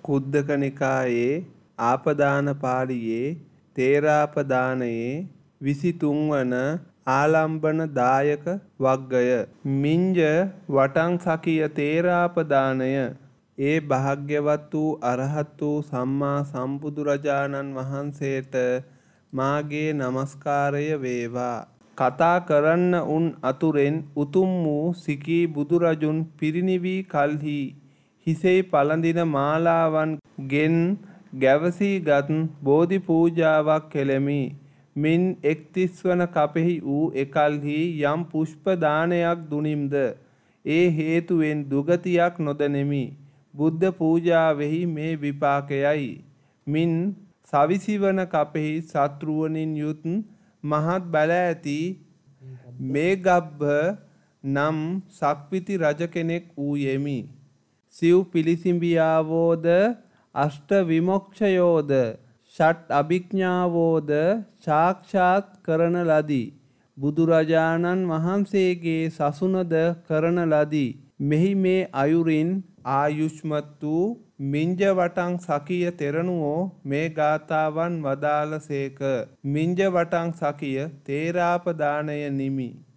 කුද්දක නිකායේ ආපදාන පාළියේ තේරාපදානයේ 23 වන ආලම්බන දායක වග්ගය. මිංජ වටං සකිය තේරාපදානය. ඒ භාග්‍යවත් වූ අරහත් වූ සම්මා සම්බුදුරජාණන් වහන්සේට මාගේ නමස්කාරය වේවා. කතා කරන්න උන් අතුරෙන් උතුම් වූ සිකී බුදුරජුන් පිරිනිවී කල්හි හිසෙහි පළඳින මාලාවන් ගෙන් ගැවසීගත් බෝධි පූජාවක් කෙළෙමි. මින් 31 වන කපෙහි වූ එකල්හි යම් පුෂ්ප දානයක් දුනිම්ද ඒ හේතුවෙන් දුගතියක් නොදෙනෙමි. බුද්ධ පූජාවෙහි මේ විපාකයයි. මින් සවිසි වන කපෙහි සත්රුවනින් යුත් මහත් බල ඇති මේගබ්බ නම් සක්විති රජ කෙනෙක් වූයෙමි. සිව් පිළිසිඹියාවෝද අෂ්ට විමොක්ෂයෝද ෂට් අභිඥාවෝද සාක්ෂාත් කරන ලදී. බුදුරජාණන් වහන්සේගේ සසුනද කරන ලදී. මෙහි මේ අයුරින් ආයුෂ්මත් වූ මිංජ වටං සකිය තෙරණුවෝ මේ ගාථාවන් වදාළසේක. මිංජ වටං සකිය තේරාපදානය නිමි.